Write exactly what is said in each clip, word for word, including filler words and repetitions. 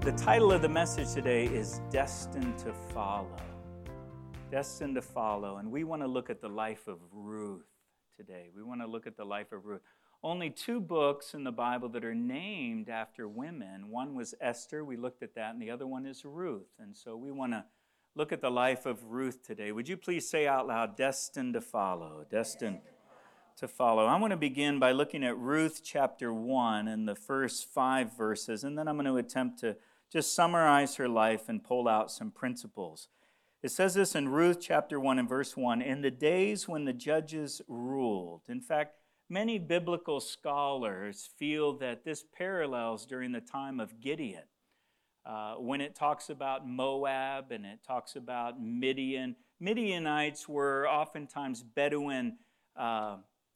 The title of the message today is Destined to Follow. Destined to Follow. And we want to look at the life of Ruth today. We want to look at the life of Ruth. Only two books in the Bible that are named after women. One was Esther, we looked at that, and the other one is Ruth. And so we want to look at the life of Ruth today. Would you please say out loud, Destined to Follow, Destined to Follow. I want to begin by looking at Ruth chapter one and the first five verses, and then I'm going to attempt to just summarize her life and pull out some principles. It says this in Ruth chapter one and verse one, in the days when the judges ruled. In fact, many biblical scholars feel that this parallels during the time of Gideon. Uh, when it talks about Moab and it talks about Midian, Midianites were oftentimes Bedouin uh,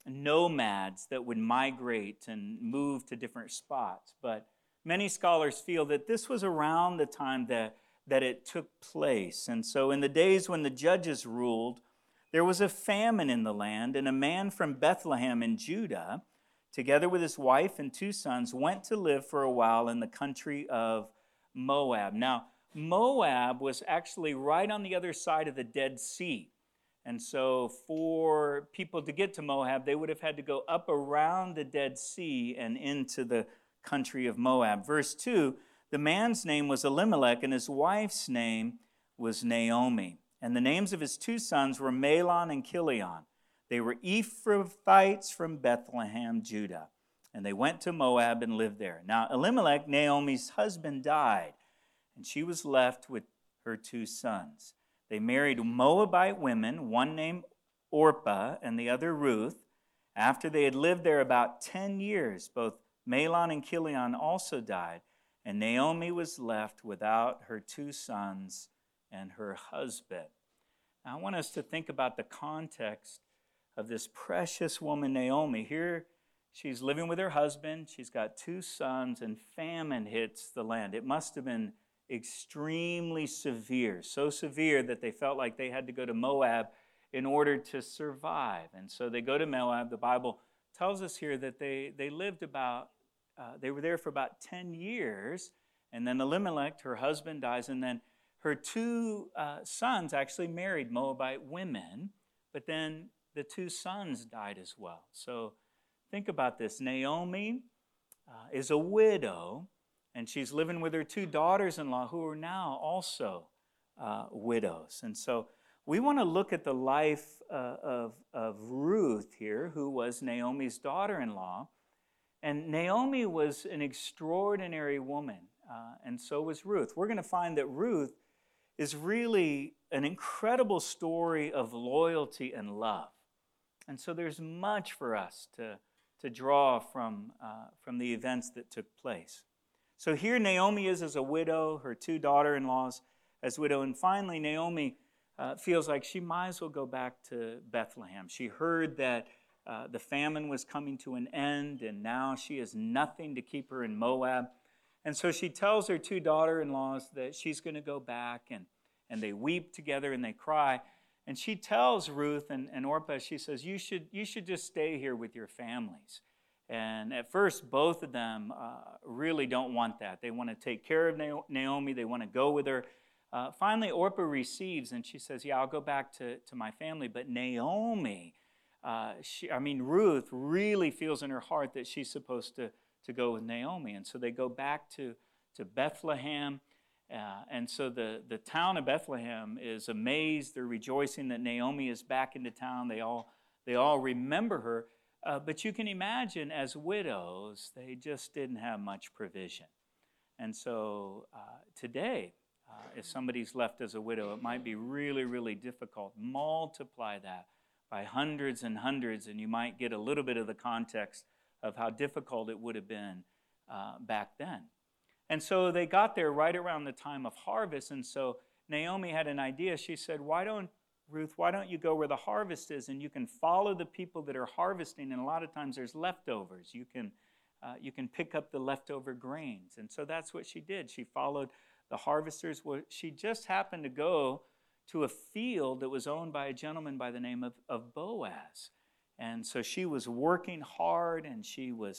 nomads that would migrate and move to different spots. But many scholars feel that this was around the time that, that it took place. And so in the days when the judges ruled, there was a famine in the land, and a man from Bethlehem in Judah, together with his wife and two sons, went to live for a while in the country of Moab. Now, Moab was actually right on the other side of the Dead Sea. And so for people to get to Moab, they would have had to go up around the Dead Sea and into the country of Moab. Verse two, the man's name was Elimelech, and his wife's name was Naomi. And the names of his two sons were Mahlon and Chilion. They were Ephrathites from Bethlehem, Judah. And they went to Moab and lived there. Now Elimelech, Naomi's husband, died, and she was left with her two sons. They married Moabite women, one named Orpah and the other Ruth. After they had lived there about ten years, both Mahlon and Chilion also died, and Naomi was left without her two sons and her husband. Now, I want us to think about the context of this precious woman, Naomi. Here, she's living with her husband. She's got two sons, and famine hits the land. It must have been extremely severe, so severe that they felt like they had to go to Moab in order to survive. And so they go to Moab. The Bible tells us here that they, they lived about, uh, they were there for about ten years, and then Elimelech, her husband, dies, and then her two uh, sons actually married Moabite women, but then the two sons died as well. So think about this. Naomi uh, is a widow, and she's living with her two daughters-in-law who are now also uh, widows. And so we want to look at the life uh, of, of Ruth here, who was Naomi's daughter-in-law. And Naomi was an extraordinary woman, uh, and so was Ruth. We're going to find that Ruth is really an incredible story of loyalty and love. And so there's much for us to, to draw from, uh, from the events that took place. So here Naomi is as a widow, her two daughter-in-laws as widow, and finally Naomi uh, feels like she might as well go back to Bethlehem. She heard that uh, the famine was coming to an end, and now she has nothing to keep her in Moab. And so she tells her two daughter-in-laws that she's going to go back, and, and they weep together and they cry. And she tells Ruth and, and Orpah, she says, you should, you should just stay here with your families. And at first, both of them uh, really don't want that. They want to take care of Naomi. They want to go with her. Uh, finally, Orpah receives, and she says, yeah, I'll go back to, to my family. But Naomi, uh, she, I mean, Ruth really feels in her heart that she's supposed to, to go with Naomi. And so they go back to, to Bethlehem. Uh, and so the, the town of Bethlehem is amazed. They're rejoicing that Naomi is back into town. They all, they all remember her. Uh, but you can imagine, as widows, they just didn't have much provision. And so uh, today, uh, if somebody's left as a widow, it might be really, really difficult. Multiply that by hundreds and hundreds, and you might get a little bit of the context of how difficult it would have been uh, back then. And so they got there right around the time of harvest, and so Naomi had an idea. She said, why don't Ruth, why don't you go where the harvest is, and you can follow the people that are harvesting, and a lot of times there's leftovers. You can, uh, you can pick up the leftover grains. And so that's what she did. She followed the harvesters. Well, she just happened to go to a field that was owned by a gentleman by the name of, of Boaz. And so she was working hard, and she was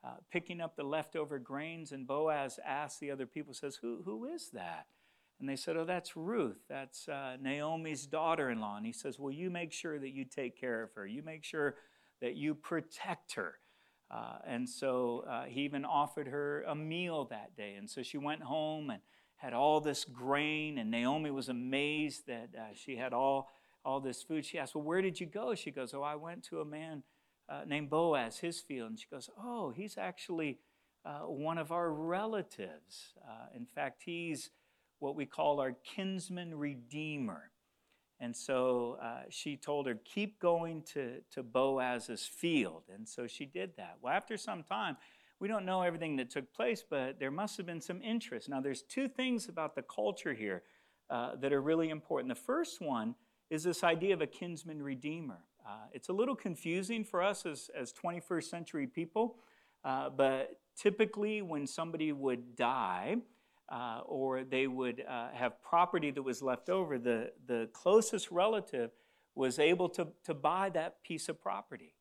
uh, picking up the leftover grains. And Boaz asked the other people, says, who, who is that? And they said, oh, that's Ruth. That's uh, Naomi's daughter-in-law. And he says, well, you make sure that you take care of her. You make sure that you protect her. Uh, and so uh, he even offered her a meal that day. And so she went home and had all this grain. And Naomi was amazed that uh, she had all, all this food. She asked, well, where did you go? She goes, oh, I went to a man uh, named Boaz, his field. And she goes, oh, he's actually uh, one of our relatives. Uh, in fact, he's what we call our kinsman redeemer. And so uh, she told her, keep going to, to Boaz's field. And so she did that. Well, after some time, we don't know everything that took place, but there must have been some interest. Now, there's two things about the culture here uh, that are really important. The first one is this idea of a kinsman redeemer. Uh, it's a little confusing for us as, as twenty-first century people, uh, but typically when somebody would die, Uh, or they would uh, have property that was left over, the, the closest relative was able to, to buy that piece of property.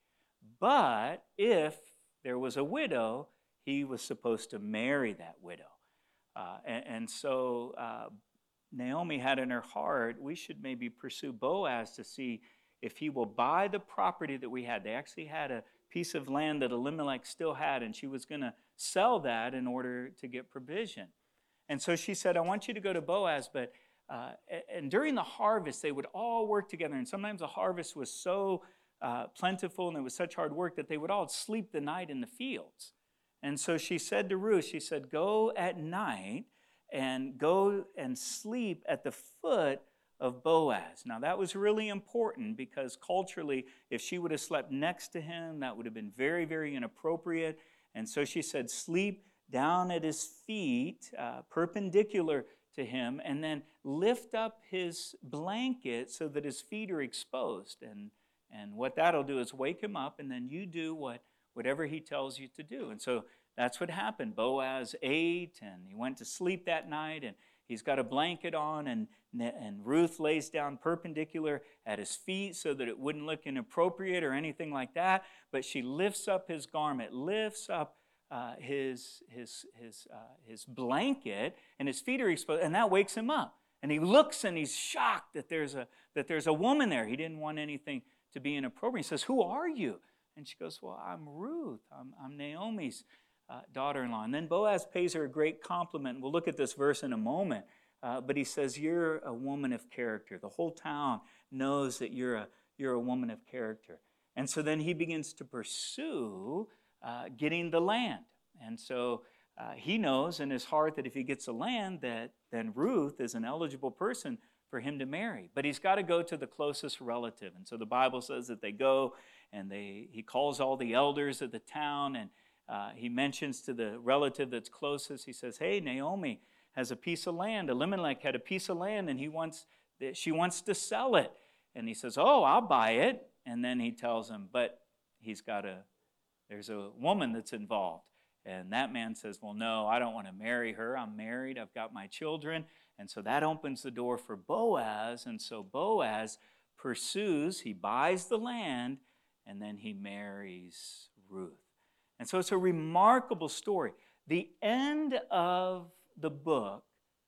But if there was a widow, he was supposed to marry that widow. Uh, and, and so uh, Naomi had in her heart, we should maybe pursue Boaz to see if he will buy the property that we had. They actually had a piece of land that Elimelech still had, and she was going to sell that in order to get provision. And so she said, I want you to go to Boaz, but, uh, and during the harvest, they would all work together. And sometimes the harvest was so uh, plentiful and it was such hard work that they would all sleep the night in the fields. And so she said to Ruth, she said, go at night and go and sleep at the foot of Boaz. Now that was really important because culturally, if she would have slept next to him, that would have been very, very inappropriate. And so she said, sleep down at his feet, uh, perpendicular to him, and then lift up his blanket so that his feet are exposed. And, and what that'll do is wake him up, and then you do what whatever he tells you to do. And so that's what happened. Boaz ate, and he went to sleep that night, and he's got a blanket on, and, and Ruth lays down perpendicular at his feet so that it wouldn't look inappropriate or anything like that, but she lifts up his garment, lifts up Uh, his his his uh, his blanket, and his feet are exposed, and that wakes him up. And he looks and he's shocked that there's a that there's a woman there. He didn't want anything to be inappropriate. He says, "Who are you?" And she goes, "Well, I'm Ruth. I'm, I'm Naomi's uh, daughter-in-law." And then Boaz pays her a great compliment. We'll look at this verse in a moment. Uh, but he says, "You're a woman of character. The whole town knows that you're a you're a woman of character." And so then he begins to pursue Uh, getting the land. And so uh, he knows in his heart that if he gets the land, that then Ruth is an eligible person for him to marry. But he's got to go to the closest relative. And so the Bible says that they go and they he calls all the elders of the town, and uh, he mentions to the relative that's closest, he says, hey, Naomi has a piece of land. Elimelech had a piece of land, and he wants she wants to sell it. And he says, oh, I'll buy it. And then he tells him, but he's got to There's a woman that's involved. And that man says, well, no, I don't want to marry her. I'm married. I've got my children. And so that opens the door for Boaz. And so Boaz pursues, he buys the land, and then he marries Ruth. And so it's a remarkable story. The end of the book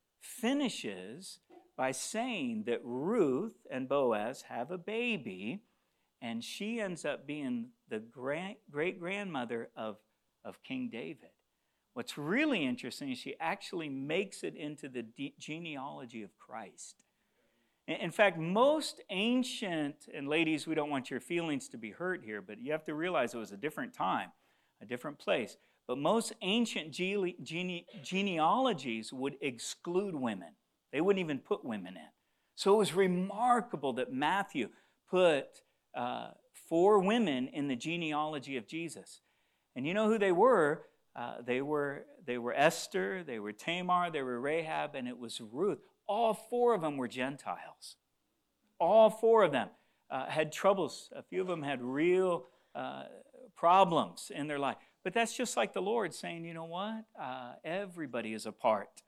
finishes by saying that Ruth and Boaz have a baby, and she ends up being the great-grandmother of, of King David. What's really interesting is she actually makes it into the de- genealogy of Christ. In, in fact, most ancient, and ladies, we don't want your feelings to be hurt here, but you have to realize it was a different time, a different place. But most ancient gene- gene- genealogies would exclude women. They wouldn't even put women in. So it was remarkable that Matthew put Uh, four women in the genealogy of Jesus. And you know who they were? Uh, they were they were Esther, they were Tamar, they were Rahab, and it was Ruth. All four of them were Gentiles. All four of them uh, had troubles. A few of them had real uh, problems in their life. But that's just like the Lord saying, you know what? Uh, everybody is a part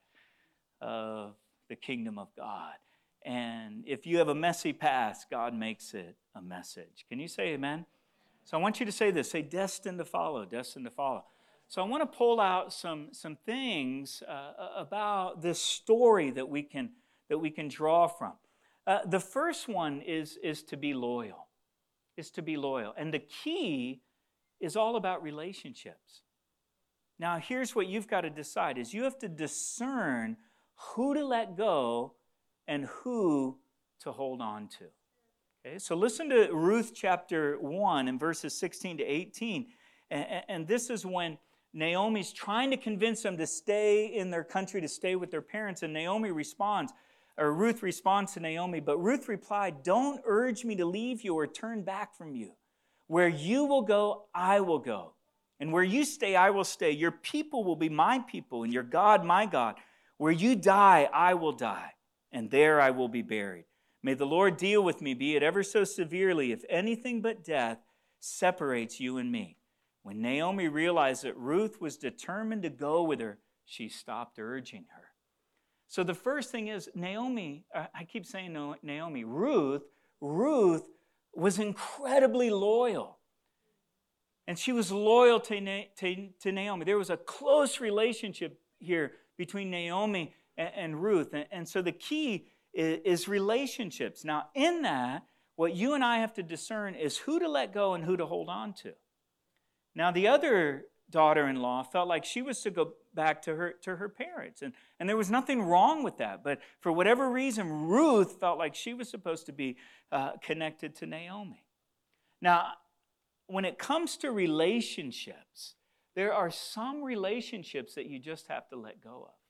of the kingdom of God. And if you have a messy past, God makes it a message. Can you say amen? So I want you to say this. Say, destined to follow, destined to follow. So I want to pull out some, some things uh, about this story that we can, that we can draw from. Uh, the first one is, is to be loyal, is to be loyal. And the key is all about relationships. Now, here's what you've got to decide, is you have to discern who to let go and who to hold on to. Okay, so listen to Ruth chapter one and verses sixteen to eighteen. And, and this is when Naomi's trying to convince them to stay in their country, to stay with their parents. And Naomi responds, or Ruth responds to Naomi, but Ruth replied, "Don't urge me to leave you or turn back from you. Where you will go, I will go. And where you stay, I will stay. Your people will be my people, and your God, my God. Where you die, I will die, and there I will be buried. May the Lord deal with me, be it ever so severely, if anything but death separates you and me." When Naomi realized that Ruth was determined to go with her, she stopped urging her. So the first thing is, Naomi, I keep saying Naomi, Ruth, Ruth was incredibly loyal. And she was loyal to, Na- to, to Naomi. There was a close relationship here between Naomi and, and Ruth. And, and so the key is, is relationships. Now, in that, what you and I have to discern is who to let go and who to hold on to. Now, the other daughter-in-law felt like she was to go back to her, to her parents. And, and there was nothing wrong with that. But for whatever reason, Ruth felt like she was supposed to be uh, connected to Naomi. Now, when it comes to relationships, there are some relationships that you just have to let go of.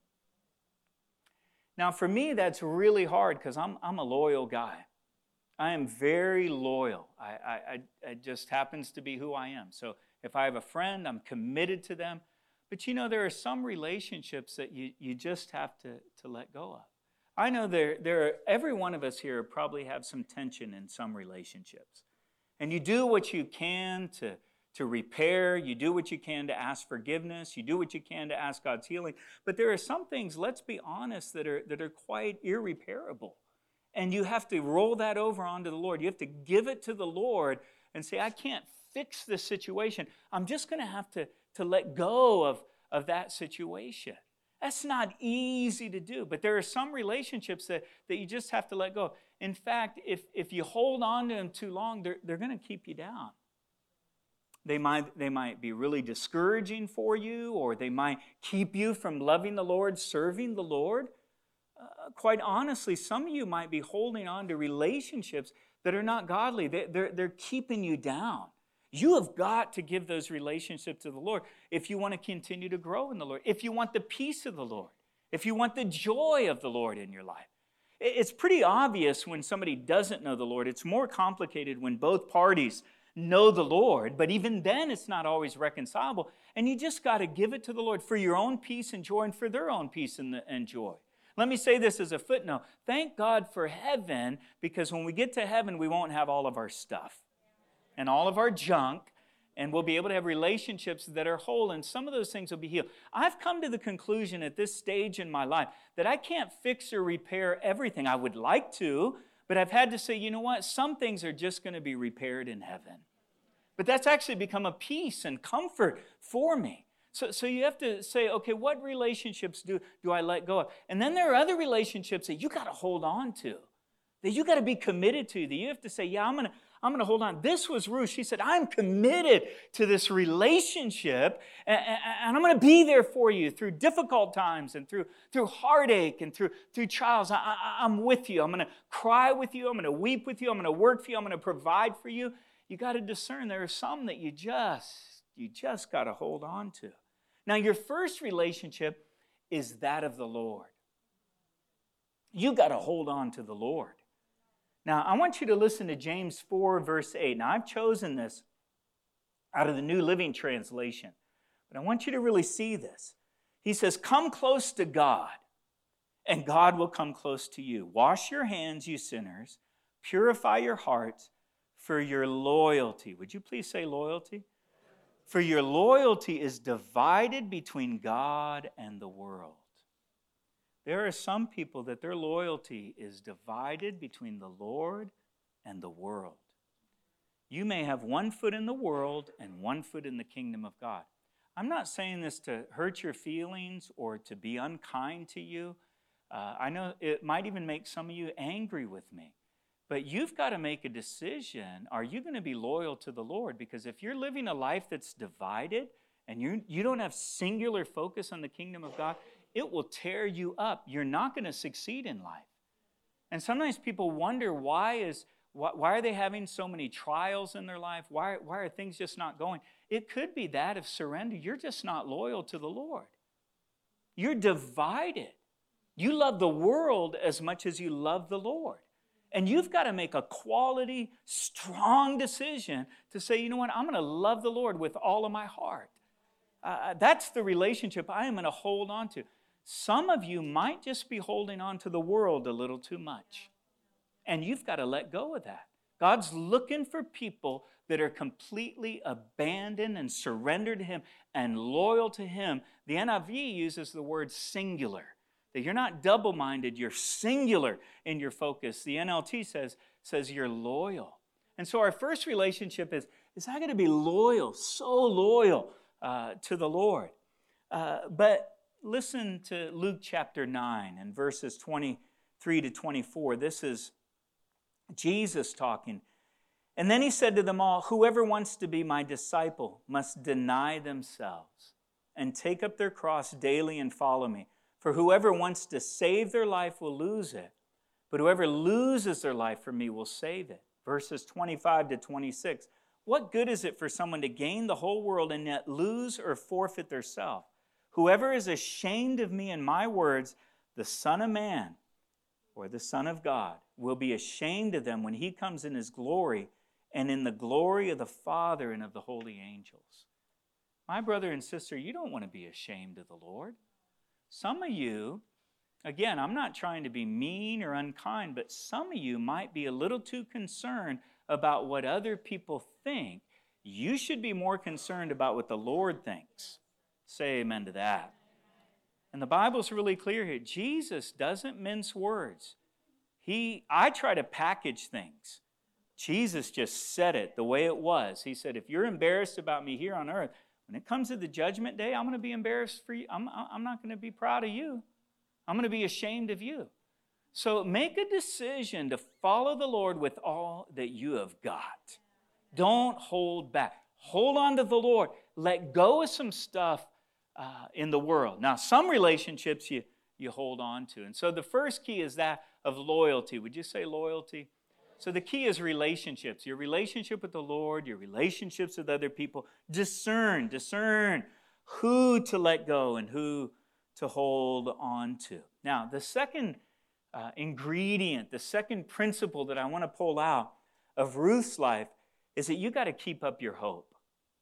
Now, for me, that's really hard because I'm, I'm a loyal guy. I am very loyal. I, I, I, it just happens to be who I am. So if I have a friend, I'm committed to them. But you know, there are some relationships that you, you just have to, to let go of. I know there, there are, every one of us here probably have some tension in some relationships. And you do what you can to, to repair. You do what you can to ask forgiveness. You do what you can to ask God's healing. But there are some things, let's be honest, that are, that are quite irreparable. And you have to roll that over onto the Lord. You have to give it to the Lord and say, I can't fix this situation. I'm just going to have to, to let go of, of that situation. That's not easy to do, but there are some relationships that, that you just have to let go. In fact, if, if you hold on to them too long, they're, they're going to keep you down. They might, they might be really discouraging for you, or they might keep you from loving the Lord, serving the Lord. Uh, quite honestly, some of you might be holding on to relationships that are not godly. They, they're, they're keeping you down. You have got to give those relationships to the Lord if you want to continue to grow in the Lord, if you want the peace of the Lord, if you want the joy of the Lord in your life. It's pretty obvious when somebody doesn't know the Lord. It's more complicated when both parties know the Lord, but even then it's not always reconcilable. And you just got to give it to the Lord for your own peace and joy and for their own peace and, and joy. Let me say this as a footnote. Thank God for heaven, because when we get to heaven, we won't have all of our stuff and all of our junk, and we'll be able to have relationships that are whole, and some of those things will be healed. I've come to the conclusion at this stage in my life that I can't fix or repair everything. I would like to, but I've had to say, you know what? Some things are just going to be repaired in heaven. But that's actually become a peace and comfort for me. So, so you have to say, okay, what relationships do, do I let go of? And then there are other relationships that you got to hold on to, that you got to be committed to, that you have to say, yeah, I'm going to I'm going to hold on. This was Ruth. She said, I'm committed to this relationship, and, and I'm going to be there for you through difficult times and through, through heartache and through, through trials. I, I, I'm with you. I'm going to cry with you. I'm going to weep with you. I'm going to work for you. I'm going to provide for you. You got to discern. There are some that you just, you just got to hold on to. Now, your first relationship is that of the Lord. You got to hold on to the Lord. Now, I want you to listen to James four, verse eight. Now, I've chosen this out of the New Living Translation, but I want you to really see this. He says, come close to God, and God will come close to you. Wash your hands, you sinners. Purify your hearts for your loyalty. Would you please say loyalty? For your loyalty is divided between God and the world. There are some people that their loyalty is divided between the Lord and the world. You may have one foot in the world and one foot in the kingdom of God. I'm not saying this to hurt your feelings or to be unkind to you. Uh, I know it might even make some of you angry with me. But you've got to make a decision. Are you going to be loyal to the Lord? Because if you're living a life that's divided and you, you don't have singular focus on the kingdom of God, it will tear you up. You're not going to succeed in life. And sometimes people wonder, why is why, why are they having so many trials in their life? Why, why are things just not going? It could be that of surrender. You're just not loyal to the Lord. You're divided. You love the world as much as you love the Lord. And you've got to make a quality, strong decision to say, you know what, I'm going to love the Lord with all of my heart. Uh, that's the relationship I am going to hold on to. Some of you might just be holding on to the world a little too much. And you've got to let go of that. God's looking for people that are completely abandoned and surrendered to Him and loyal to Him. The N I V uses the word singular. That you're not double-minded, you're singular in your focus. The N L T says, says you're loyal. And so our first relationship is, is I got to be loyal, so loyal uh, to the Lord. Uh, but listen to Luke chapter nine and verses twenty-three to twenty-four. This is Jesus talking. And then He said to them all, whoever wants to be my disciple must deny themselves and take up their cross daily and follow me. For whoever wants to save their life will lose it, but whoever loses their life for me will save it. Verses twenty-five to twenty-six. What good is it for someone to gain the whole world and yet lose or forfeit their self? Whoever is ashamed of me and my words, the Son of Man or the Son of God will be ashamed of them when He comes in His glory and in the glory of the Father and of the holy angels. My brother and sister, you don't want to be ashamed of the Lord. Some of you, again, I'm not trying to be mean or unkind, but some of you might be a little too concerned about what other people think. You should be more concerned about what the Lord thinks. Say amen to that. And the Bible's really clear here. Jesus doesn't mince words. He, I try to package things. Jesus just said it the way it was. He said, if you're embarrassed about me here on earth, when it comes to the judgment day, I'm going to be embarrassed for you. I'm, I'm not going to be proud of you. I'm going to be ashamed of you. So make a decision to follow the Lord with all that you have got. Don't hold back. Hold on to the Lord. Let go of some stuff uh, in the world. Now, some relationships you, you hold on to. And so the first key is that of loyalty. Would you say loyalty? So the key is relationships. Your relationship with the Lord, your relationships with other people. Discern, discern who to let go and who to hold on to. Now, the second uh, ingredient, the second principle that I want to pull out of Ruth's life is that you got to keep up your hope.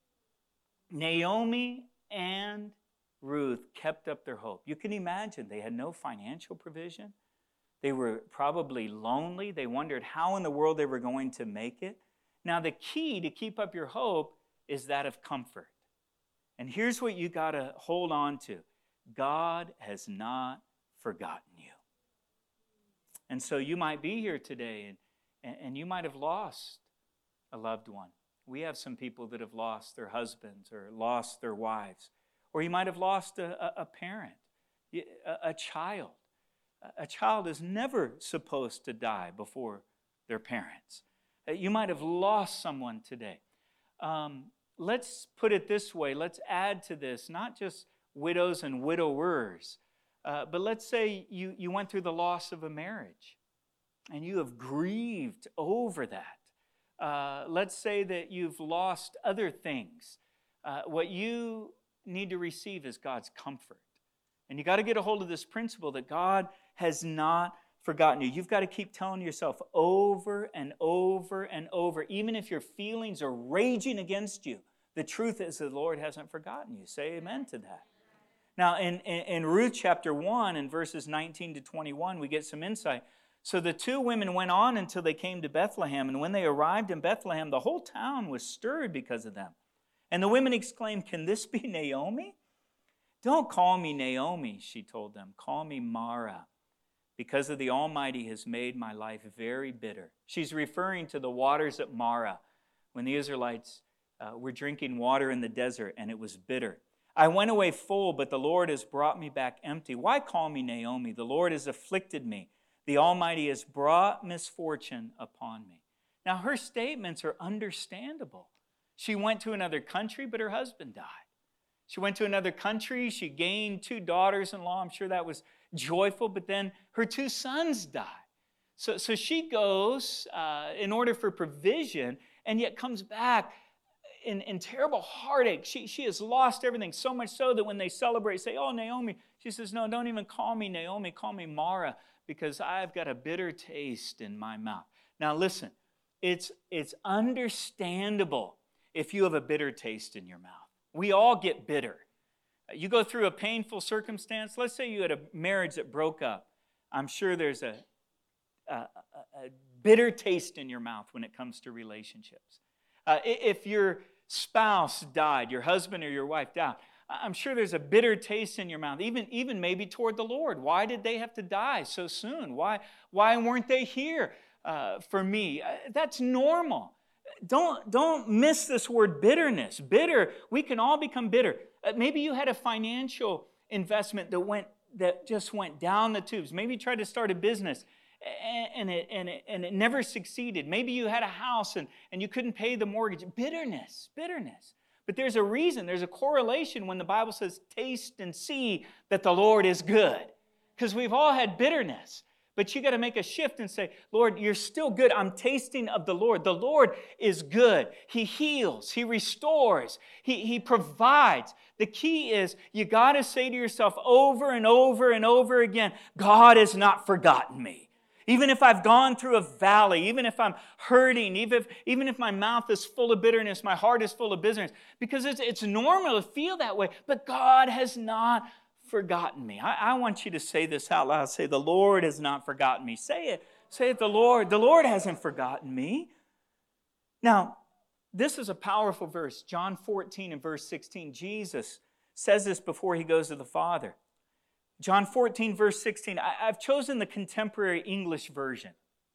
Naomi and Ruth kept up their hope. You can imagine they had no financial provision. They were probably lonely. They wondered how in the world they were going to make it. Now, the key to keep up your hope is that of comfort. And here's what you got to hold on to. God has not forgotten you. And so you might be here today and, and you might have lost a loved one. We have some people that have lost their husbands or lost their wives. Or you might have lost a, a, a parent, a, a child. A child is never supposed to die before their parents. You might have lost someone today. Um, let's put it this way. Let's add to this, not just widows and widowers, uh, but let's say you, you went through the loss of a marriage and you have grieved over that. Uh, let's say that you've lost other things. Uh, what you need to receive is God's comfort. And you got to get a hold of this principle that God has not forgotten you. You've got to keep telling yourself over and over and over, even if your feelings are raging against you, the truth is the Lord hasn't forgotten you. Say amen to that. Now, in, in, in Ruth chapter one, in verses nineteen to twenty-one, we get some insight. So the two women went on until they came to Bethlehem, and when they arrived in Bethlehem, the whole town was stirred because of them. And the women exclaimed, "Can this be Naomi?" "Don't call me Naomi," she told them. "Call me Mara, because of the Almighty has made my life very bitter." She's referring to the waters at Mara, when the Israelites uh, were drinking water in the desert, and it was bitter. I went away full, but the Lord has brought me back empty. Why call me Naomi? The Lord has afflicted me. The Almighty has brought misfortune upon me. Now, her statements are understandable. She went to another country, but her husband died. She went to another country. She gained two daughters-in-law. I'm sure that was joyful, but then her two sons died. So, so she goes uh, in order for provision, and yet comes back in, in terrible heartache. She, she has lost everything, so much so that when they celebrate, say, oh, Naomi, she says, no, don't even call me Naomi, call me Mara, because I've got a bitter taste in my mouth. Now listen, it's, it's understandable if you have a bitter taste in your mouth. We all get bitter. You go through a painful circumstance. Let's say you had a marriage that broke up. I'm sure there's a, a, a, a bitter taste in your mouth when it comes to relationships. Uh, if your spouse died, your husband or your wife died, I'm sure there's a bitter taste in your mouth, even, even maybe toward the Lord. Why did they have to die so soon? Why, why weren't they here uh, for me? Uh, that's normal. Don't, don't miss this word bitterness. Bitter, we can all become bitter. Uh, maybe you had a financial investment that went that just went down the tubes. Maybe you tried to start a business and, and, it, and, it, and it never succeeded. Maybe you had a house and, and you couldn't pay the mortgage. Bitterness, bitterness. But there's a reason, there's a correlation when the Bible says, taste and see that the Lord is good. Because we've all had bitterness. But you got to make a shift and say, Lord, you're still good. I'm tasting of the Lord. The Lord is good. He heals. He restores. He, he provides. The key is you got to say to yourself over and over and over again, God has not forgotten me. Even if I've gone through a valley, even if I'm hurting, even if, even if my mouth is full of bitterness, my heart is full of bitterness, because it's, it's normal to feel that way, but God has not forgotten me. I, I want you to say this out loud. Say, the Lord has not forgotten me. Say it. Say it, the Lord. The Lord hasn't forgotten me. Now, this is a powerful verse. John fourteen and verse sixteen. Jesus says this before he goes to the Father. John fourteen, verse sixteen. I, I've chosen the contemporary English version.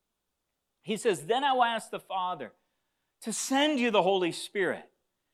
He says, then I will ask the Father to send you the Holy Spirit.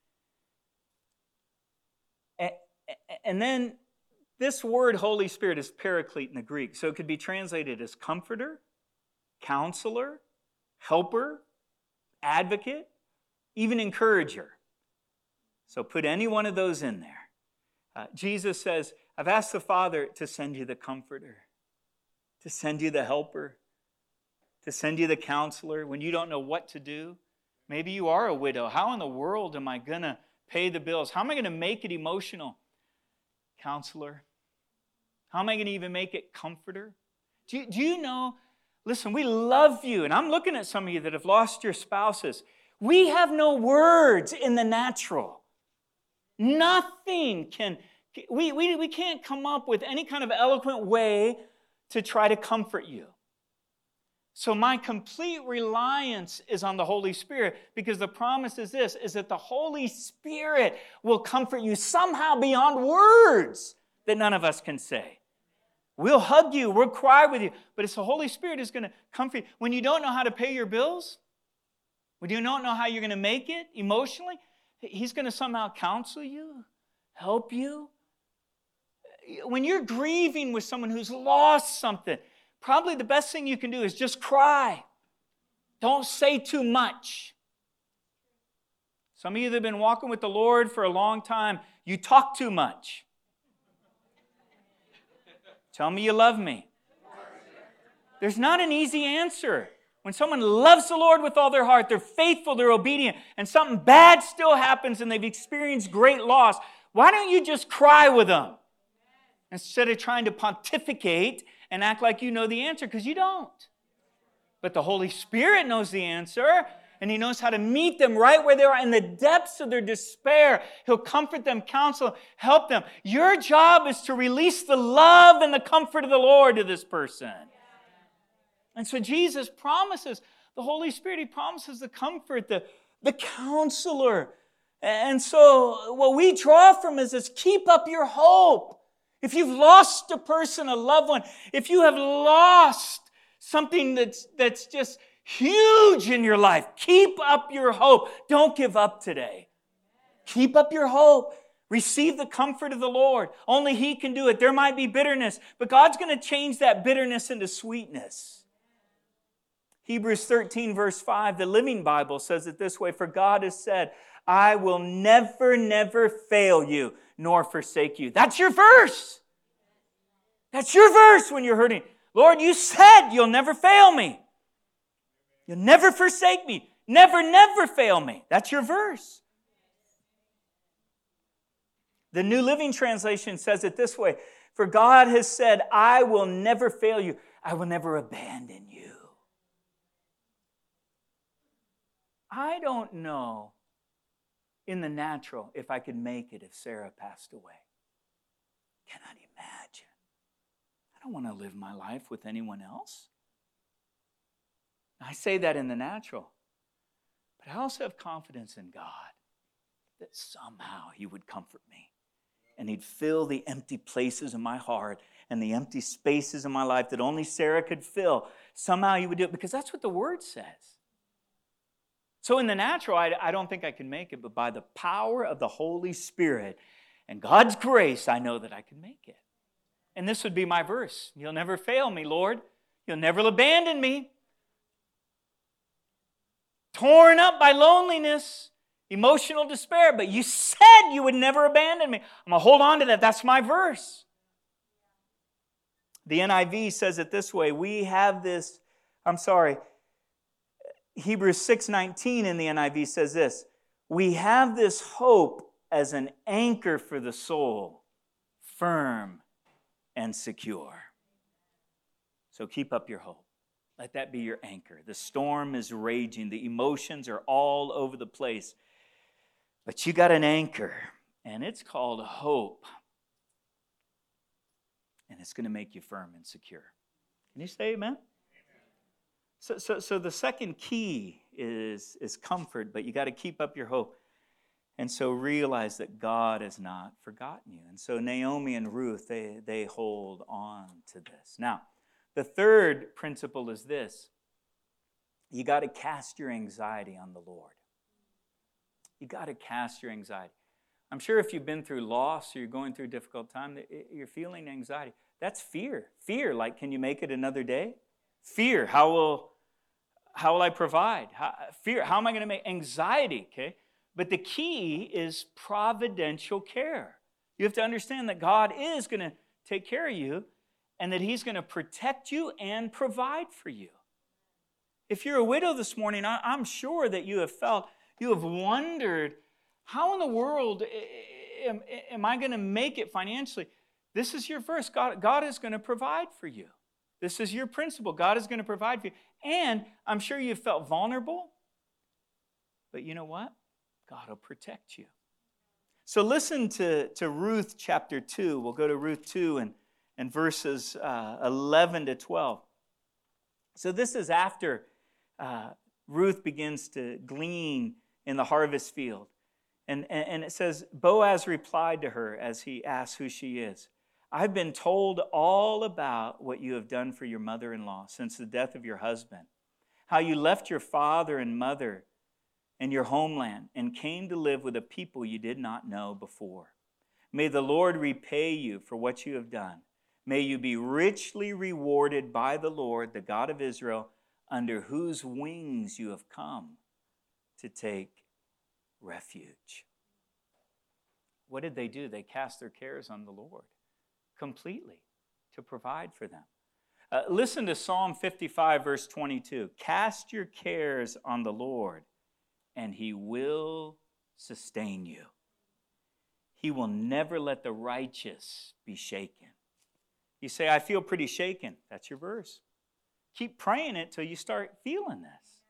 And, and then this word Holy Spirit is paraclete in the Greek, so it could be translated as comforter, counselor, helper, advocate, even encourager. So put any one of those in there. Uh, Jesus says, I've asked the Father to send you the comforter, to send you the helper, to send you the counselor when you don't know what to do. Maybe you are a widow. How in the world am I going to pay the bills? How am I going to make it emotional? Counselor. How am I going to even make it comforter? Do you, do you know, listen, we love you, and I'm looking at some of you that have lost your spouses. We have no words in the natural. Nothing can, we, we, we can't come up with any kind of eloquent way to try to comfort you. So my complete reliance is on the Holy Spirit, because the promise is this, is that the Holy Spirit will comfort you somehow beyond words that none of us can say. We'll hug you, we'll cry with you, but it's the Holy Spirit who's going to comfort you. When you don't know how to pay your bills, when you don't know how you're going to make it emotionally, He's going to somehow counsel you, help you. When you're grieving with someone who's lost something, probably the best thing you can do is just cry. Don't say too much. Some of you that have been walking with the Lord for a long time, you talk too much. Tell me you love me. There's not an easy answer. When someone loves the Lord with all their heart, they're faithful, they're obedient, and something bad still happens and they've experienced great loss, why don't you just cry with them? Instead of trying to pontificate and act like you know the answer, because you don't. But the Holy Spirit knows the answer, and He knows how to meet them right where they are in the depths of their despair. He'll comfort them, counsel, help them. Your job is to release the love and the comfort of the Lord to this person. And so Jesus promises the Holy Spirit. He promises the comfort, the, the counselor. And so what we draw from is this: keep up your hope. If you've lost a person, a loved one, if you have lost something that's, that's just huge in your life, keep up your hope. Don't give up today. Keep up your hope. Receive the comfort of the Lord. Only He can do it. There might be bitterness, but God's going to change that bitterness into sweetness. Hebrews thirteen, verse five, the Living Bible says it this way, for God has said, I will never, never fail you, nor forsake you. That's your verse. That's your verse when you're hurting. Lord, you said you'll never fail me. You'll never forsake me. Never, never fail me. That's your verse. The New Living Translation says it this way, for God has said, I will never fail you. I will never abandon you. I don't know in the natural if I could make it if Sarah passed away. Cannot imagine. I don't want to live my life with anyone else. I say that in the natural. But I also have confidence in God that somehow He would comfort me. And He'd fill the empty places in my heart and the empty spaces in my life that only Sarah could fill. Somehow He would do it because that's what the Word says. So in the natural, I, I don't think I can make it, but by the power of the Holy Spirit and God's grace, I know that I can make it. And this would be my verse. You'll never fail me, Lord. You'll never abandon me. Torn up by loneliness, emotional despair, but you said you would never abandon me. I'm going to hold on to that. That's my verse. The N I V says it this way. We have this, I'm sorry, Hebrews six nineteen in the N I V says this. We have this hope as an anchor for the soul, firm and secure. So keep up your hope. Let that be your anchor. The storm is raging. The emotions are all over the place. But you got an anchor, and it's called hope. And it's going to make you firm and secure. Can you say amen? Amen. So, so, so the second key is, is comfort, but you got to keep up your hope. And so realize that God has not forgotten you. And so Naomi and Ruth, they, they hold on to this. Now, the third principle is this. You got to cast your anxiety on the Lord. You got to cast your anxiety. I'm sure if you've been through loss or you're going through a difficult time, you're feeling anxiety. That's fear. Fear, like, can you make it another day? Fear, how will, how will I provide? How, fear, how am I going to make anxiety, okay? But the key is providential care. You have to understand that God is going to take care of you and that He's going to protect you and provide for you. If you're a widow this morning, I'm sure that you have felt, you have wondered, how in the world am, am I going to make it financially? This is your verse. God, God is going to provide for you. This is your principle. God is going to provide for you. And I'm sure you've felt vulnerable. But you know what? God will protect you. So listen to, to Ruth chapter two. We'll go to Ruth two and, and verses uh, eleven to twelve. So this is after uh, Ruth begins to glean in the harvest field. And, and, and it says, Boaz replied to her as he asked who she is. I've been told all about what you have done for your mother-in-law since the death of your husband, how you left your father and mother and your homeland and came to live with a people you did not know before. May the Lord repay you for what you have done. May you be richly rewarded by the Lord, the God of Israel, under whose wings you have come to take refuge. What did they do? They cast their cares on the Lord completely to provide for them. Uh, listen to Psalm fifty-five, verse twenty-two. Cast your cares on the Lord, and He will sustain you. He will never let the righteous be shaken. You say, I feel pretty shaken. That's your verse. Keep praying it till you start feeling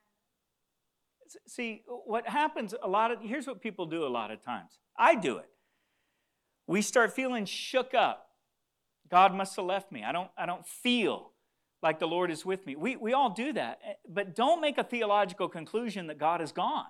this. See, what happens a lot of, here's what people do a lot of times. I do it. We start feeling shook up. God must have left me. I don't, I don't feel like the Lord is with me. We, we all do that. But don't make a theological conclusion that God is gone.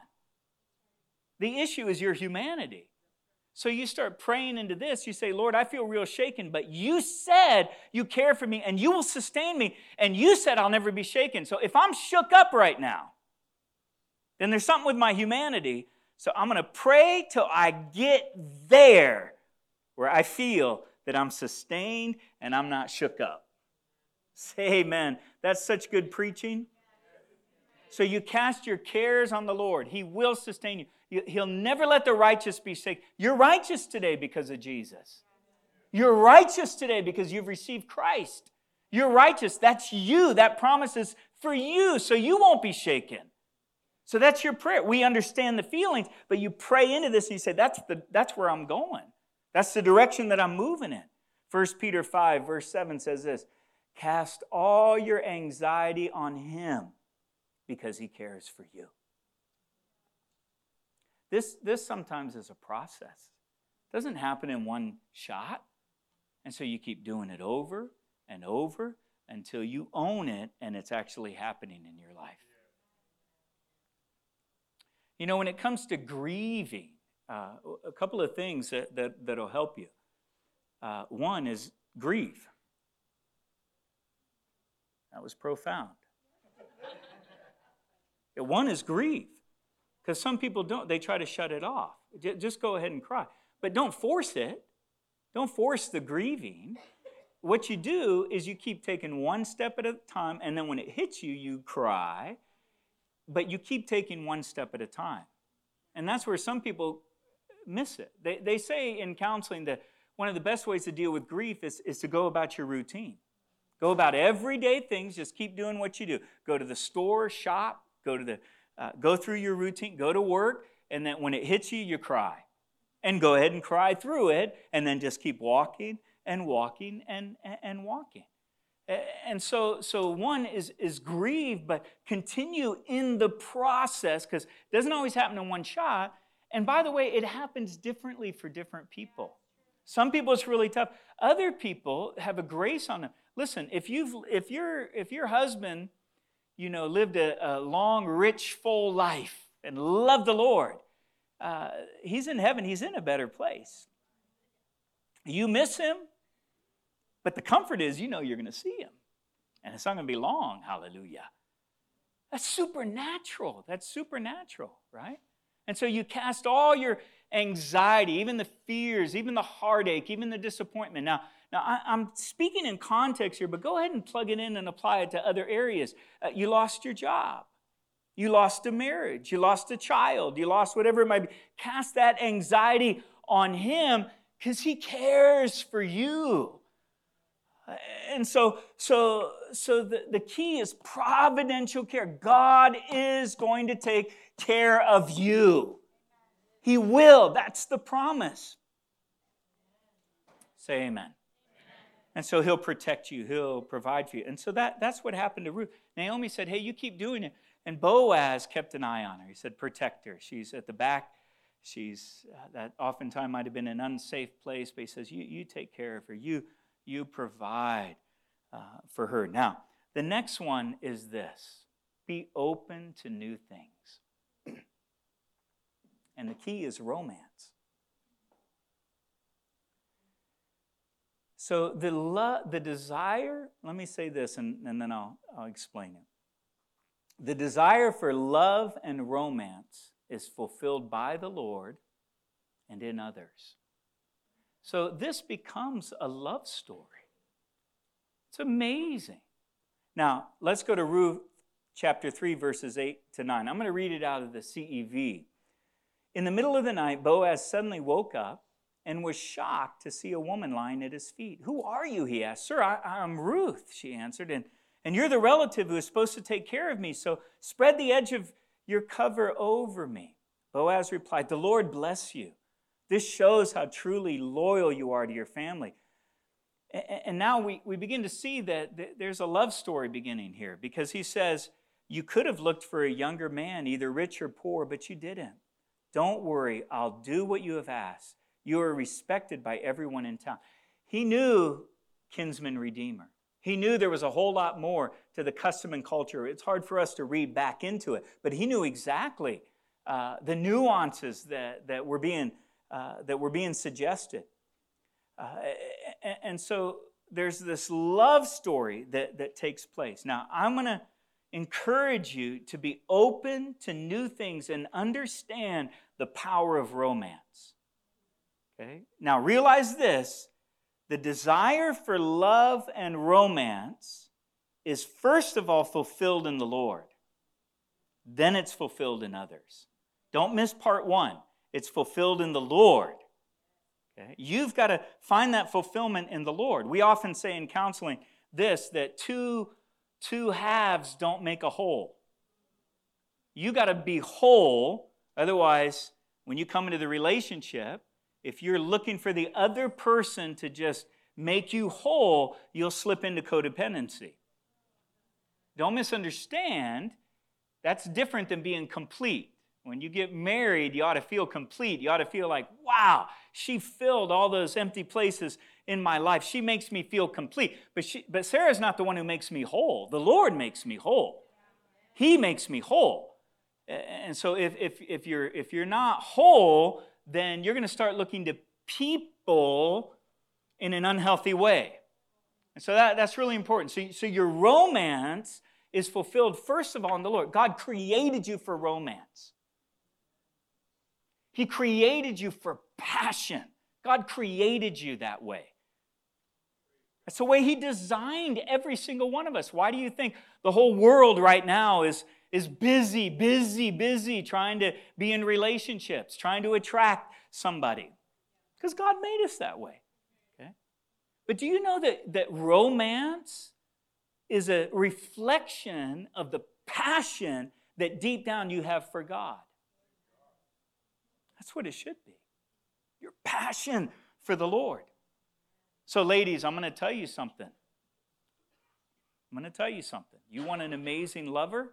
The issue is your humanity. So you start praying into this. You say, Lord, I feel real shaken, but you said you care for me and you will sustain me. And you said I'll never be shaken. So if I'm shook up right now, then there's something with my humanity So I'm going to pray till I get there where I feel that I'm sustained and I'm not shook up. Say amen. That's such good preaching. So you cast your cares on the Lord. He will sustain you. He'll never let the righteous be shaken. You're righteous today because of Jesus. You're righteous today because you've received Christ. You're righteous. That's you. That promise is for you, so you won't be shaken. So that's your prayer. We understand the feelings, but you pray into this and you say, that's, the, that's where I'm going. That's the direction that I'm moving in. First Peter five, verse seven says this, cast all your anxiety on Him because He cares for you. This, this sometimes is a process. It doesn't happen in one shot. And so you keep doing it over and over until you own it and it's actually happening in your life. You know, when it comes to grieving, uh, a couple of things that, that, that'll help you. Uh, one is grieve. That was profound. One is grieve. Because some people don't, they try to shut it off. Just go ahead and cry. But don't force it. Don't force the grieving. What you do is you keep taking one step at a time, and then when it hits you, you cry. But you keep taking one step at a time. And that's where some people miss it. They, they say in counseling that one of the best ways to deal with grief is, is to go about your routine. Go about everyday things. Just keep doing what you do. Go to the store, shop, go to the uh, go through your routine, go to work, and then when it hits you, you cry. And go ahead and cry through it, and then just keep walking and walking and, and, and walking. And so, so one is, is grieve, but continue in the process, because it doesn't always happen in one shot. And by the way, it happens differently for different people. Some people it's really tough. Other people have a grace on them. Listen, if you've if your if your husband, you know, lived a, a long, rich, full life and loved the Lord, uh, he's in heaven. He's in a better place. You miss him. But the comfort is, you know you're going to see him. And it's not going to be long, hallelujah. That's supernatural. That's supernatural, right? And so you cast all your anxiety, even the fears, even the heartache, even the disappointment. Now, now I, I'm speaking in context here, but go ahead and plug it in and apply it to other areas. Uh, you lost your job. You lost a marriage. You lost a child. You lost whatever it might be. Cast that anxiety on him because he cares for you. And so, so, so the, the key is providential care. God is going to take care of you. He will. That's the promise. Say amen. And so he'll protect you. He'll provide for you. And so that, that's what happened to Ruth. Naomi said, hey, you keep doing it. And Boaz kept an eye on her. He said, protect her. She's at the back. She's, uh, that oftentimes might have been an unsafe place. But he says, you, you take care of her. You You provide uh, for her. Now, the next one is this. Be open to new things. And the key is romance. So the lo- the desire, let me say this and, and then I'll, I'll explain it. The desire for love and romance is fulfilled by the Lord and in others. So this becomes a love story. It's amazing. Now, let's go to Ruth chapter three, verses eight to nine. I'm going to read it out of the C E V. In the middle of the night, Boaz suddenly woke up and was shocked to see a woman lying at his feet. Who are you, he asked. Sir, I, I'm Ruth, she answered, and, and you're the relative who is supposed to take care of me, so spread the edge of your cover over me. Boaz replied, the Lord bless you. This shows how truly loyal you are to your family. And now we, we begin to see that there's a love story beginning here, because he says, you could have looked for a younger man, either rich or poor, but you didn't. Don't worry, I'll do what you have asked. You are respected by everyone in town. He knew kinsman redeemer. He knew there was a whole lot more to the custom and culture. It's hard for us to read back into it, but he knew exactly uh, the nuances that, that were being Uh, that were being suggested. Uh, and, and so there's this love story that, that takes place. Now, I'm going to encourage you to be open to new things and understand the power of romance. Okay? Now realize this, the desire for love and romance is first of all fulfilled in the Lord. Then it's fulfilled in others. Don't miss part one. It's fulfilled in the Lord. Okay? You've got to find that fulfillment in the Lord. We often say in counseling this, that two, two halves don't make a whole. You got to be whole. Otherwise, when you come into the relationship, if you're looking for the other person to just make you whole, you'll slip into codependency. Don't misunderstand. That's different than being complete. When you get married, you ought to feel complete. You ought to feel like, wow, she filled all those empty places in my life. She makes me feel complete. But she, but Sarah's not the one who makes me whole. The Lord makes me whole. He makes me whole. And so if, if, if, you're, if you're not whole, then you're going to start looking to people in an unhealthy way. And so that, that's really important. So, so your romance is fulfilled, first of all, in the Lord. God created you for romance. He created you for passion. God created you that way. That's the way He designed every single one of us. Why do you think the whole world right now is, is busy, busy, busy trying to be in relationships, trying to attract somebody? Because God made us that way. Okay? But do you know that, that romance is a reflection of the passion that deep down you have for God? That's what it should be. Your passion for the Lord. So ladies, I'm going to tell you something. I'm going to tell you something. You want an amazing lover?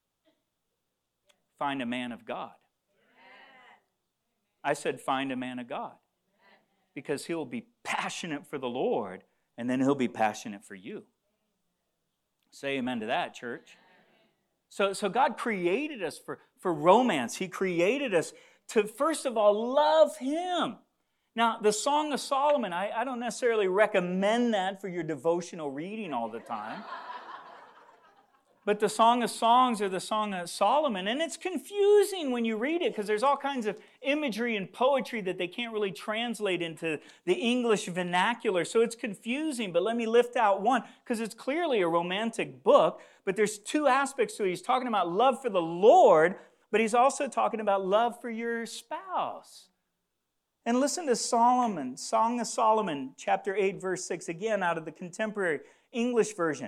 Find a man of God. I said find a man of God. Because he'll be passionate for the Lord, and then he'll be passionate for you. Say amen to that, church. So, so God created us for, for romance. He created us to, first of all, love Him. Now, the Song of Solomon, I, I don't necessarily recommend that for your devotional reading all the time. But the Song of Songs or the Song of Solomon, and it's confusing when you read it because there's all kinds of imagery and poetry that they can't really translate into the English vernacular. So it's confusing, but let me lift out one because it's clearly a romantic book, but there's two aspects to it. He's talking about love for the Lord, but he's also talking about love for your spouse. And listen to Solomon, Song of Solomon, chapter eight, verse six, again out of the Contemporary English Version.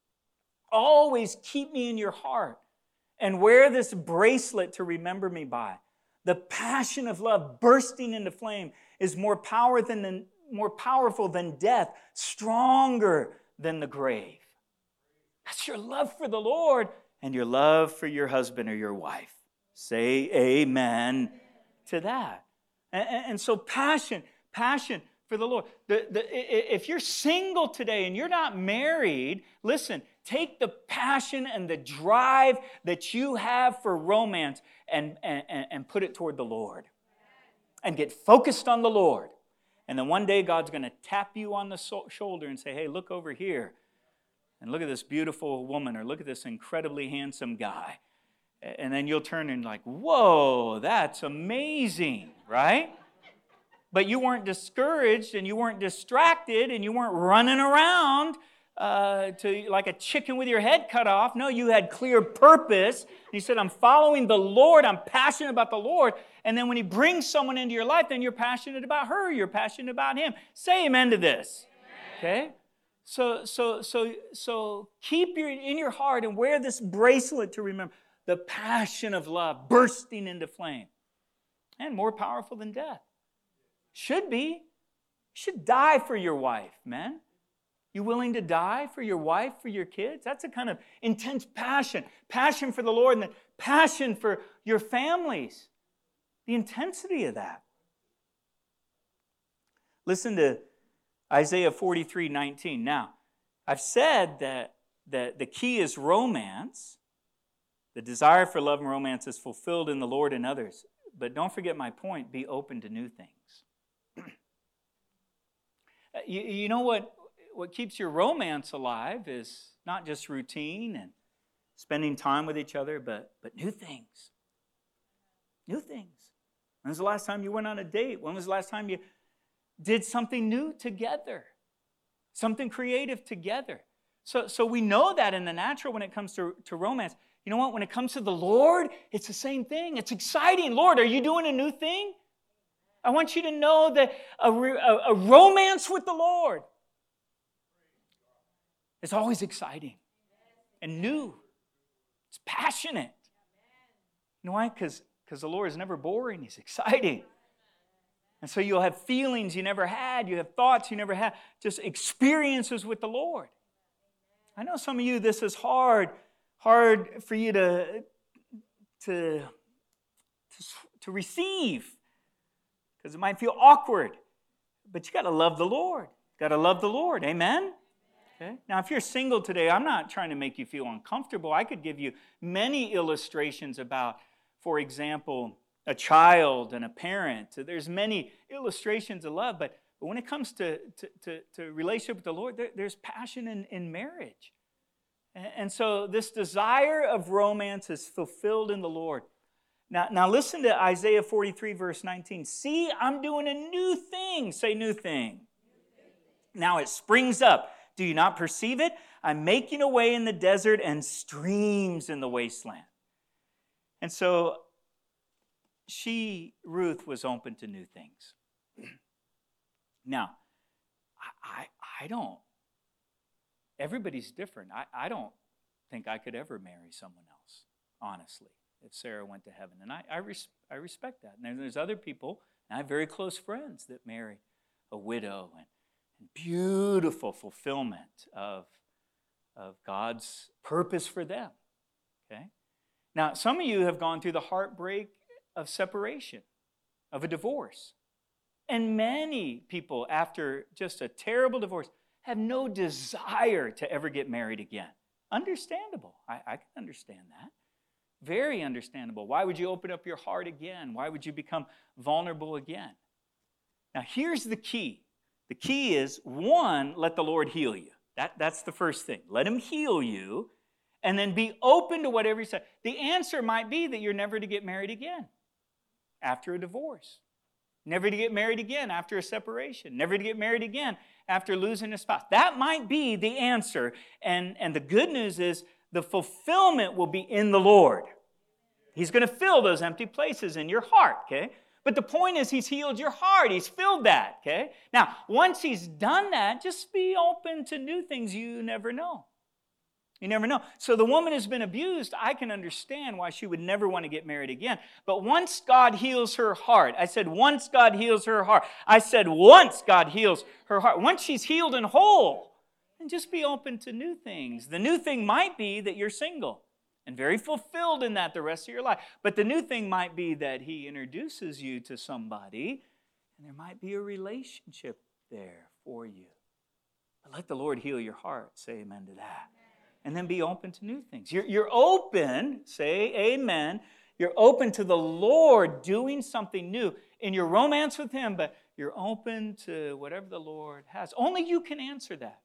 Always keep me in your heart and wear this bracelet to remember me by. The passion of love bursting into flame is more power than the, more powerful than death, stronger than the grave. That's your love for the Lord and your love for your husband or your wife. Say amen to that. And, and so passion, passion for the Lord. The, the, if you're single today and you're not married, listen, take the passion and the drive that you have for romance and, and, and put it toward the Lord. And get focused on the Lord. And then one day God's going to tap you on the so- shoulder and say, hey, look over here. And look at this beautiful woman or look at this incredibly handsome guy. And then you'll turn and like, whoa, that's amazing, right? But you weren't discouraged and you weren't distracted and you weren't running around uh, to like a chicken with your head cut off. No, you had clear purpose. You said, I'm following the Lord. I'm passionate about the Lord. And then when He brings someone into your life, then you're passionate about her. You're passionate about him. Say amen to this. Amen. Okay? So, so, so, so keep your in your heart and wear this bracelet to remember the passion of love bursting into flame and more powerful than death. Should be. You should die for your wife, man. You willing to die for your wife, for your kids? That's a kind of intense passion. Passion for the Lord and the passion for your families. The intensity of that. Listen to Isaiah forty-three nineteen. Now, I've said that, that the key is romance. The desire for love and romance is fulfilled in the Lord and others. But don't forget my point, be open to new things. you, you know what, what keeps your romance alive is not just routine and spending time with each other, but, but new things. New things. When was the last time you went on a date? When was the last time you did something new together? Something creative together. So, so we know that in the natural when it comes to, to romance. You know what? When it comes to the Lord, it's the same thing. It's exciting. Lord, are you doing a new thing? I want you to know that a, a, a romance with the Lord is always exciting and new. It's passionate. You know why? Because because the Lord is never boring. He's exciting. And so you'll have feelings you never had. You have thoughts you never had. Just experiences with the Lord. I know some of you, this is hard. Hard for you to, to, to, to receive. Because it might feel awkward. But you got to love the Lord. You got to love the Lord. Amen? Okay. Now, if you're single today, I'm not trying to make you feel uncomfortable. I could give you many illustrations about, for example, a child and a parent. There's many illustrations of love, but, but when it comes to, to, to, to relationship with the Lord, there, there's passion in, in marriage. And, and so this desire of romance is fulfilled in the Lord. Now, now listen to Isaiah forty-three, verse nineteen. See, I'm doing a new thing. Say new thing. Now it springs up. Do you not perceive it? I'm making a way in the desert and streams in the wasteland. And so she, Ruth, was open to new things. Now, I, I, I don't, everybody's different. I, I don't think I could ever marry someone else, honestly, if Sarah went to heaven. And I, I, res, I respect that. And there's other people, and I have very close friends that marry a widow and, and beautiful fulfillment of, of God's purpose for them. Okay? Now, some of you have gone through the heartbreak of separation, of a divorce. And many people, after just a terrible divorce, have no desire to ever get married again. Understandable. I, I can understand that. Very understandable. Why would you open up your heart again? Why would you become vulnerable again? Now, here's the key. The key is, one, let the Lord heal you. That, that's the first thing. Let Him heal you, and then be open to whatever He said. The answer might be that you're never to get married again after a divorce. Never to get married again after a separation. Never to get married again after losing a spouse. That might be the answer. And, and the good news is the fulfillment will be in the Lord. He's going to fill those empty places in your heart, okay? But the point is He's healed your heart. He's filled that, okay? Now, once He's done that, just be open to new things you never know. You never know. So the woman has been abused. I can understand why she would never want to get married again. But once God heals her heart, I said once God heals her heart. I said once God heals her heart. Once she's healed and whole, then just be open to new things. The new thing might be that you're single and very fulfilled in that the rest of your life. But the new thing might be that He introduces you to somebody and there might be a relationship there for you. But let the Lord heal your heart. Say amen to that. And then be open to new things. You're, you're open, say amen, you're open to the Lord doing something new in your romance with Him, but you're open to whatever the Lord has. Only you can answer that.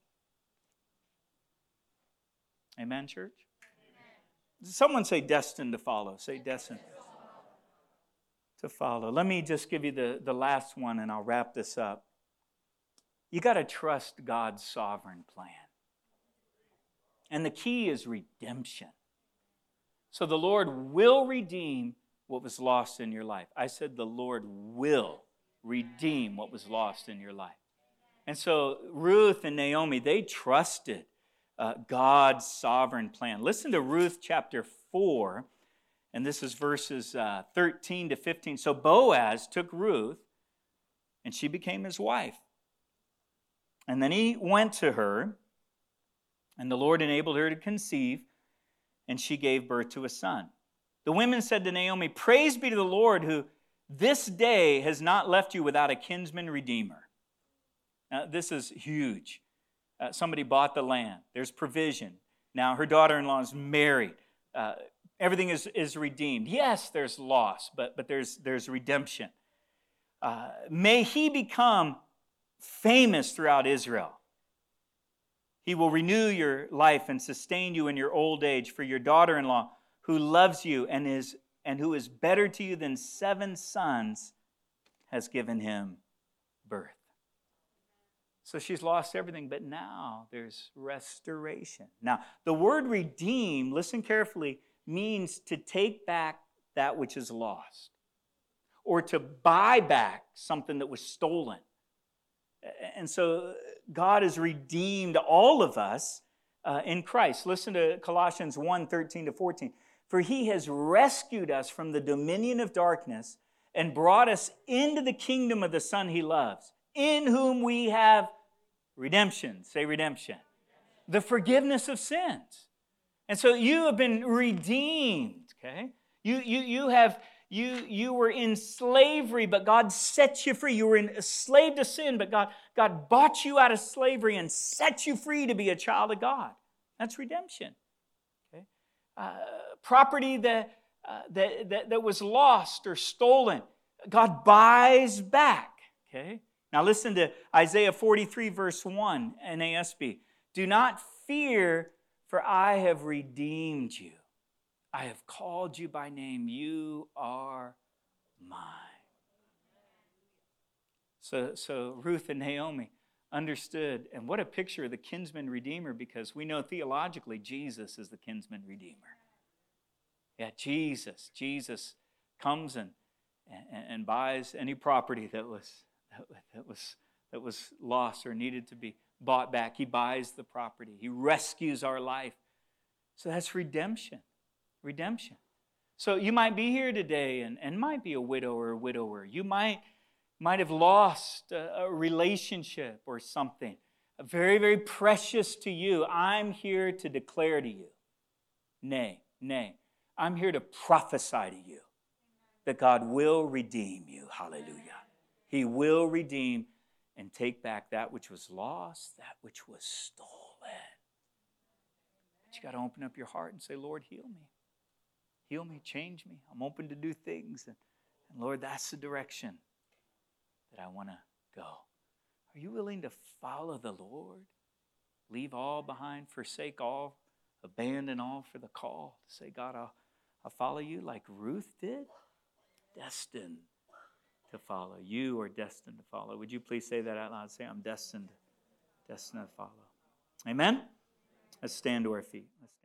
Amen, church? Amen. Someone say destined to follow. Say destined to follow. Let me just give you the, the last one and I'll wrap this up. You got to trust God's sovereign plan. And the key is redemption. So the Lord will redeem what was lost in your life. I said the Lord will redeem what was lost in your life. And so Ruth and Naomi, they trusted uh, God's sovereign plan. Listen to Ruth chapter four, and this is verses uh, thirteen to fifteen. So Boaz took Ruth, and she became his wife. And then he went to her, and the Lord enabled her to conceive, and she gave birth to a son. The women said to Naomi, "Praise be to the Lord, who this day has not left you without a kinsman redeemer." Now, this is huge. Uh, somebody bought the land. There's provision. Now, her daughter-in-law is married. Uh, everything is, is redeemed. Yes, there's loss, but, but there's, there's redemption. Uh, may he become famous throughout Israel. He will renew your life and sustain you in your old age, for your daughter-in-law who loves you and is and who is better to you than seven sons, has given him birth. So she's lost everything, but now there's restoration. Now, the word redeem, listen carefully, means to take back that which is lost, or to buy back something that was stolen. And so God has redeemed all of us uh, in Christ. Listen to Colossians one, thirteen to fourteen. For he has rescued us from the dominion of darkness and brought us into the kingdom of the Son he loves, in whom we have redemption. Say redemption. The forgiveness of sins. And so you have been redeemed, okay? You, you, you have... You, you were in slavery, but God set you free. You were in, a slave to sin, but God, God bought you out of slavery and set you free to be a child of God. That's redemption. Okay? Uh, property that, uh, that, that, that was lost or stolen, God buys back. Okay? Now listen to Isaiah forty-three, verse one, N A S B. Do not fear, for I have redeemed you. I have called you by name. You are mine. So, so Ruth and Naomi understood, and what a picture of the kinsman redeemer, because we know theologically Jesus is the kinsman redeemer. Yeah, Jesus. Jesus comes and, and, and buys any property that was, that, that was, that was lost or needed to be bought back. He buys the property. He rescues our life. So that's redemption. Redemption. So you might be here today and, and might be a widow or a widower. You might, might have lost a, a relationship or something very, very precious to you. I'm here to declare to you, nay, nay, I'm here to prophesy to you that God will redeem you. Hallelujah. He will redeem and take back that which was lost, that which was stolen. But you got to open up your heart and say, Lord, heal me. Heal me, change me. I'm open to do things. And, and Lord, that's the direction that I want to go. Are you willing to follow the Lord? Leave all behind, forsake all, abandon all for the call. To say, God, I'll, I'll follow you like Ruth did. Destined to follow. You are destined to follow. Would you please say that out loud? Say, I'm destined, destined to follow. Amen? Let's stand to our feet. Let's